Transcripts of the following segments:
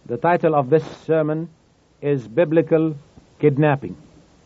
The title of this sermon is Biblical Kidnapping.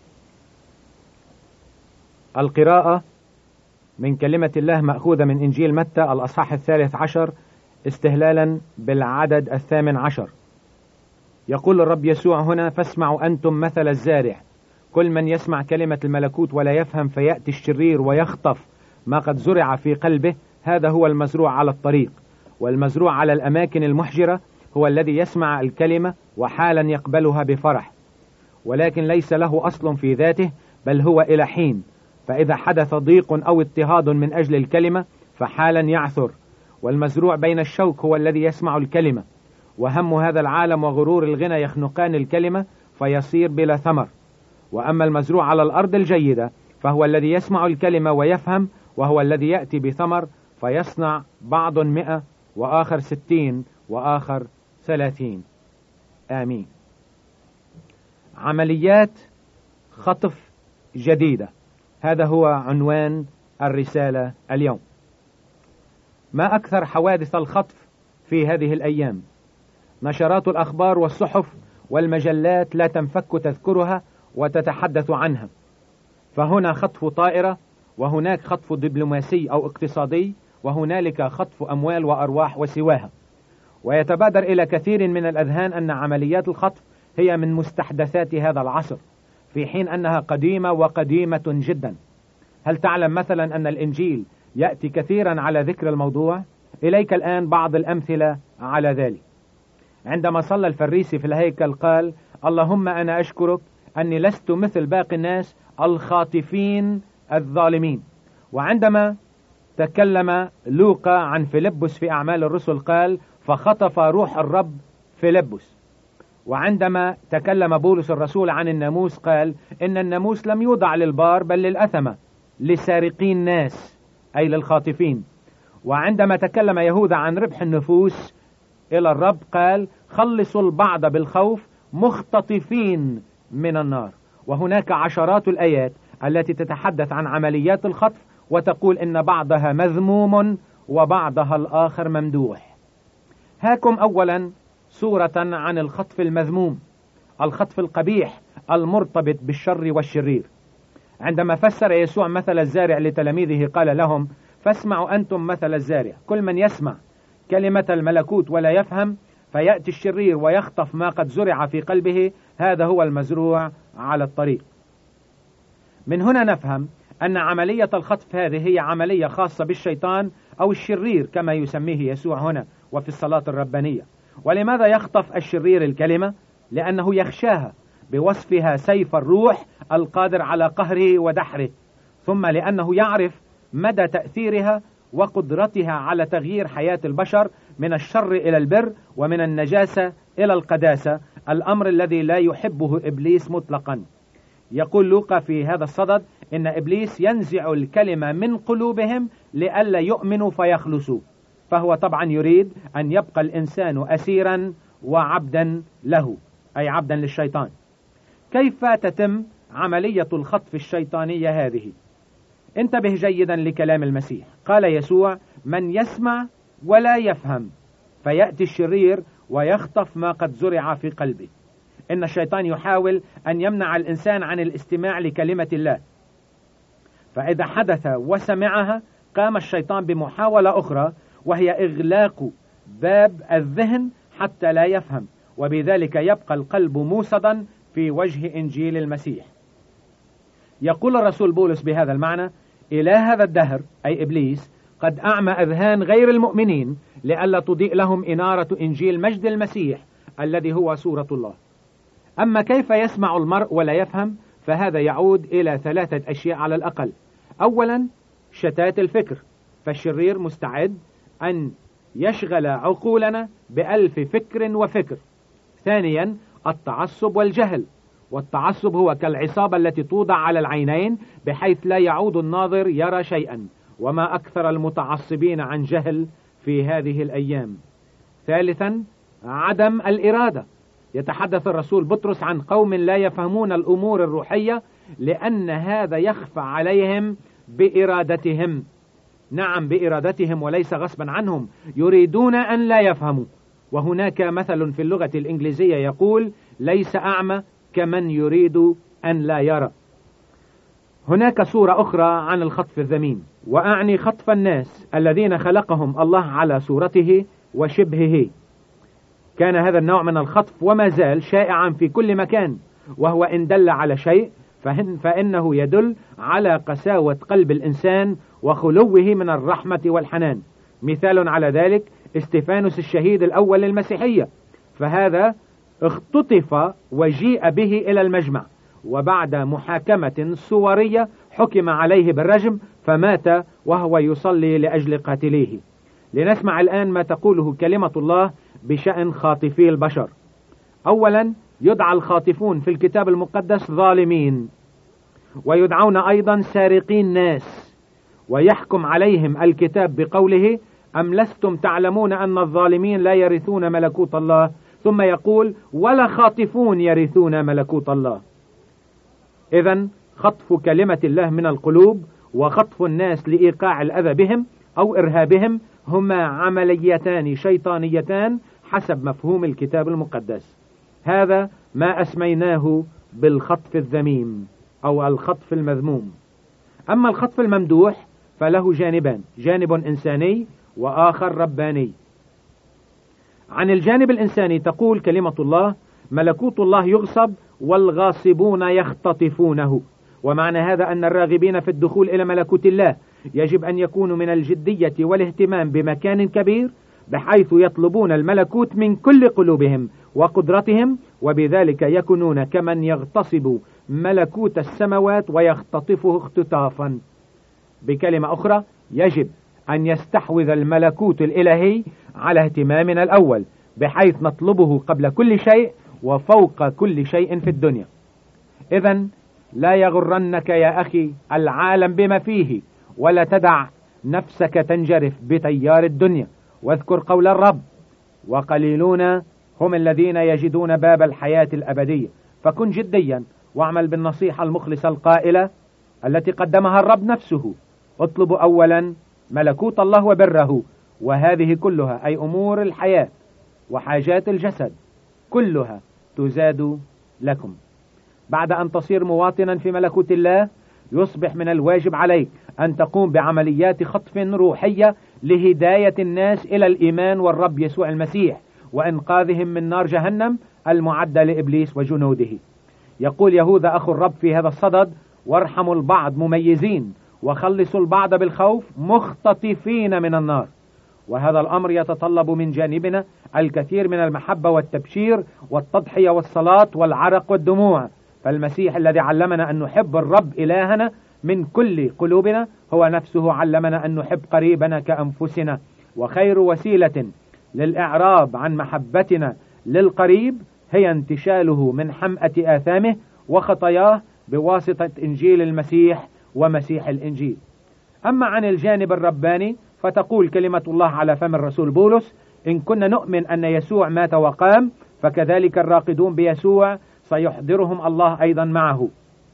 القراءة من كلمة الله مأخوذة من إنجيل متى الأصحاح 13 استهلالا بالعدد 18. يقول الرب يسوع هنا: فاسمعوا أنتم مثل الزارع، كل من يسمع كلمة الملكوت ولا يفهم فيأتي الشرير ويخطف ما قد زرع في قلبه، هذا هو المزروع على الطريق. والمزروع على الأماكن المحجرة هو الذي يسمع الكلمة وحالا يقبلها بفرح، ولكن ليس له أصل في ذاته، بل هو إلى حين، فإذا حدث ضيق أو اضطهاد من أجل الكلمة فحالا يعثر. والمزروع بين الشوك هو الذي يسمع الكلمة، وهم هذا العالم وغرور الغنى يخنقان الكلمة فيصير بلا ثمر. وأما المزروع على الأرض الجيدة فهو الذي يسمع الكلمة ويفهم، وهو الذي يأتي بثمر فيصنع بعض 100 وآخر 60 وآخر 30. آمين. عمليات خطف جديدة، هذا هو عنوان الرسالة اليوم. ما أكثر حوادث الخطف في هذه الأيام؟ نشرات الأخبار والصحف والمجلات لا تنفك تذكرها وتتحدث عنها. فهنا خطف طائرة، وهناك خطف دبلوماسي أو اقتصادي، وهنالك خطف أموال وأرواح وسواها. ويتبادر إلى كثير من الأذهان أن عمليات الخطف هي من مستحدثات هذا العصر، في حين أنها قديمة وقديمة جدا. هل تعلم مثلا أن الإنجيل يأتي كثيرا على ذكر الموضوع؟ إليك الآن بعض الأمثلة على ذلك. عندما صلى الفريسي في الهيكل قال: اللهم أنا أشكرك أني لست مثل باقي الناس الخاطفين الظالمين. وعندما تكلم لوقا عن فيلبس في أعمال الرسل قال: فخطف روح الرب فيلبس. وعندما تكلم بولس الرسول عن الناموس قال: إن الناموس لم يوضع للبار بل للأثمة، لسارقين ناس، أي للخاطفين. وعندما تكلم يهوذا عن ربح النفوس إلى الرب قال: خلصوا البعض بالخوف مختطفين من النار. وهناك عشرات الآيات التي تتحدث عن عمليات الخطف وتقول إن بعضها مذموم وبعضها الآخر ممدوح. هاكم أولا صورة عن الخطف المذموم، الخطف القبيح المرتبط بالشر والشرير. عندما فسر يسوع مثل الزارع لتلاميذه قال لهم: فاسمعوا أنتم مثل الزارع، كل من يسمع كلمة الملكوت ولا يفهم فيأتي الشرير ويخطف ما قد زرع في قلبه، هذا هو المزروع على الطريق. من هنا نفهم أن عملية الخطف هذه هي عملية خاصة بالشيطان أو الشرير كما يسميه يسوع هنا وفي الصلاة الربانية. ولماذا يخطف الشرير الكلمة؟ لأنه يخشاها بوصفها سيف الروح القادر على قهره ودحره، ثم لأنه يعرف مدى تأثيرها وقدرتها على تغيير حياة البشر من الشر إلى البر ومن النجاسة إلى القداسة، الأمر الذي لا يحبه إبليس مطلقا. يقول لوقا في هذا الصدد إن إبليس ينزع الكلمة من قلوبهم لئلا يؤمنوا فيخلصوا، فهو طبعا يريد أن يبقى الإنسان أسيرا وعبدا له، أي عبدا للشيطان. كيف تتم عملية الخطف الشيطانية هذه؟ انتبه جيدا لكلام المسيح. قال يسوع: من يسمع ولا يفهم فيأتي الشرير ويخطف ما قد زرع في قلبه. إن الشيطان يحاول أن يمنع الإنسان عن الاستماع لكلمة الله، فإذا حدث وسمعها قام الشيطان بمحاولة أخرى، وهي إغلاق باب الذهن حتى لا يفهم، وبذلك يبقى القلب موصدا في وجه إنجيل المسيح. يقول الرسول بولس بهذا المعنى: إلى هذا الدهر، أي إبليس، قد أعمى أذهان غير المؤمنين لئلا تضيء لهم إنارة إنجيل مجد المسيح الذي هو صورة الله. أما كيف يسمع المرء ولا يفهم؟ فهذا يعود إلى 3 أشياء على الأقل. أولا، شتات الفكر، فالشرير مستعد أن يشغل عقولنا ب1000 فكر وفكر. ثانيا، التعصب والجهل، والتعصب هو كالعصابة التي توضع على العينين بحيث لا يعود الناظر يرى شيئا، وما أكثر المتعصبين عن جهل في هذه الأيام. ثالثا، عدم الإرادة. يتحدث الرسول بطرس عن قوم لا يفهمون الأمور الروحية لأن هذا يخفى عليهم بإرادتهم. نعم، بإرادتهم وليس غصبا عنهم، يريدون أن لا يفهموا، وهناك مثل في اللغة الإنجليزية يقول: ليس أعمى كمن يريد أن لا يرى. هناك صورة أخرى عن الخطف الذميم، وأعني خطف الناس الذين خلقهم الله على صورته وشبهه. كان هذا النوع من الخطف وما زال شائعا في كل مكان، وهو إن دل على شيء فإنه يدل على قساوة قلب الإنسان وخلوه من الرحمة والحنان. مثال على ذلك استفانوس الشهيد الأول للمسيحية، فهذا اختطف وجيء به إلى المجمع، وبعد محاكمة صورية حكم عليه بالرجم، فمات وهو يصلي لأجل قاتليه. لنسمع الآن ما تقوله كلمة الله بشأن خاطفي البشر. أولا، يدعى الخاطفون في الكتاب المقدس ظالمين، ويدعون أيضا سارقين ناس، ويحكم عليهم الكتاب بقوله: أم لستم تعلمون أن الظالمين لا يرثون ملكوت الله؟ ثم يقول: ولا خاطفون يرثون ملكوت الله. إذن خطف كلمة الله من القلوب وخطف الناس لإيقاع الأذى بهم أو إرهابهم هما عمليتان شيطانيتان حسب مفهوم الكتاب المقدس. هذا ما أسميناه بالخطف الذميم أو الخطف المذموم. أما الخطف الممدوح فله جانبان: جانب إنساني وآخر رباني. عن الجانب الإنساني تقول كلمة الله: ملكوت الله يغصب والغاصبون يختطفونه. ومعنى هذا أن الراغبين في الدخول إلى ملكوت الله يجب أن يكونوا من الجدية والاهتمام بمكان كبير، بحيث يطلبون الملكوت من كل قلوبهم وقدرتهم، وبذلك يكونون كمن يغتصب ملكوت السماوات ويختطفه اختطافا. بكلمة أخرى، يجب أن يستحوذ الملكوت الإلهي على اهتمامنا الأول، بحيث نطلبه قبل كل شيء وفوق كل شيء في الدنيا. إذن لا يغرنك يا أخي العالم بما فيه، ولا تدع نفسك تنجرف بتيار الدنيا، واذكر قول الرب: وقليلون هم الذين يجدون باب الحياة الأبدية. فكن جديا واعمل بالنصيحة المخلصة القائلة التي قدمها الرب نفسه: اطلبوا أولا ملكوت الله وبره، وهذه كلها أي أمور الحياة وحاجات الجسد كلها تزاد لكم. بعد أن تصير مواطنا في ملكوت الله، يصبح من الواجب عليك أن تقوم بعمليات خطف روحية لهداية الناس إلى الإيمان والرب يسوع المسيح، وإنقاذهم من نار جهنم المعدة لإبليس وجنوده. يقول يهوذا أخو الرب في هذا الصدد: وارحموا البعض مميزين، وخلصوا البعض بالخوف مختطفين من النار. وهذا الأمر يتطلب من جانبنا الكثير من المحبة والتبشير والتضحية والصلاة والعرق والدموع. فالمسيح الذي علمنا أن نحب الرب إلهنا من كل قلوبنا هو نفسه علمنا أن نحب قريبنا كأنفسنا. وخير وسيلة للإعراب عن محبتنا للقريب هي انتشاله من حمأة آثامه وخطاياه بواسطة إنجيل المسيح ومسيح الإنجيل. أما عن الجانب الرباني فتقول كلمة الله على فم الرسول بولس: إن كنا نؤمن أن يسوع مات وقام، فكذلك الراقدون بيسوع سيحضرهم الله أيضا معه.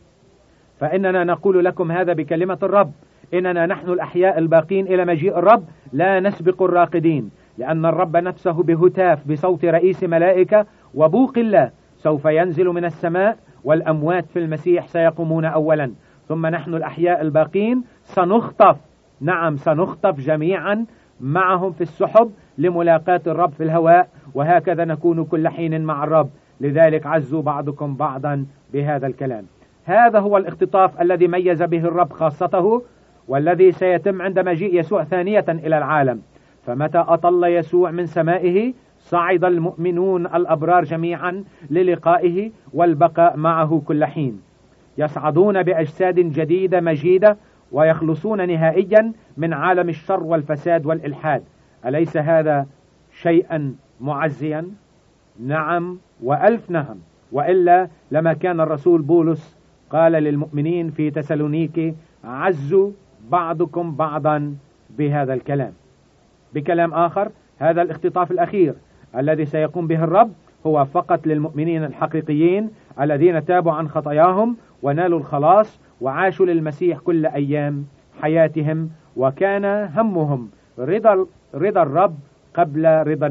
فإننا نقول لكم هذا بكلمة الرب: إننا نحن الأحياء الباقين إلى مجيء الرب لا نسبق الراقدين، لأن الرب نفسه بهتاف بصوت رئيس ملائكة وبوق الله سوف ينزل من السماء، والأموات في المسيح سيقومون أولا، ثم نحن الأحياء الباقين سنخطف، نعم سنخطف جميعا معهم في السحب لملاقاة الرب في الهواء، وهكذا نكون كل حين مع الرب. لذلك عزوا بعضكم بعضا بهذا الكلام. هذا هو الاختطاف الذي ميز به الرب خاصته، والذي سيتم عند مجيء يسوع ثانية إلى العالم. فمتى أطل يسوع من سمائه صعد المؤمنون الأبرار جميعا للقائه والبقاء معه كل حين، يصعدون بأجساد جديدة مجيدة ويخلصون نهائيا من عالم الشر والفساد والإلحاد. أليس هذا شيئا معزيا؟ نعم وألف نعم، وإلا لما كان الرسول بولس قال للمؤمنين في تسالونيكي: عزوا بعضكم بعضا بهذا الكلام. بكلام آخر، هذا الاختطاف الأخير الذي سيقوم به الرب هو فقط للمؤمنين الحقيقيين الذين تابوا عن خطاياهم ونالوا الخلاص وعاشوا للمسيح كل أيام حياتهم، وكان همهم رضا الرب قبل رضا الناس.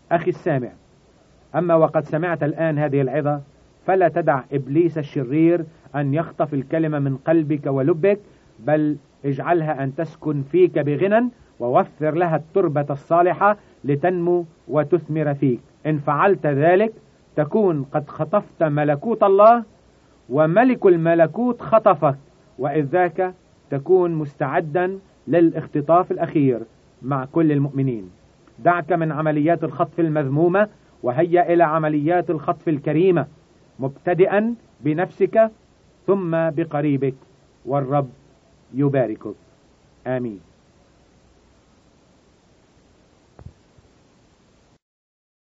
أخي السامع، أما وقد سمعت الآن هذه العظة، فلا تدع إبليس الشرير أن يخطف الكلمة من قلبك ولبك، بل اجعلها أن تسكن فيك بغنى، ووفر لها التربة الصالحة لتنمو وتثمر فيك. إن فعلت ذلك تكون قد خطفت ملكوت الله، وملك الملكوت خطفك، وإذ ذاك تكون مستعدا للاختطاف الأخير مع كل المؤمنين. دعك من عمليات الخطف المذمومة، وهيا إلى عمليات الخطف الكريمة، مبتدئا بنفسك ثم بقريبك، والرب يباركك. آمين.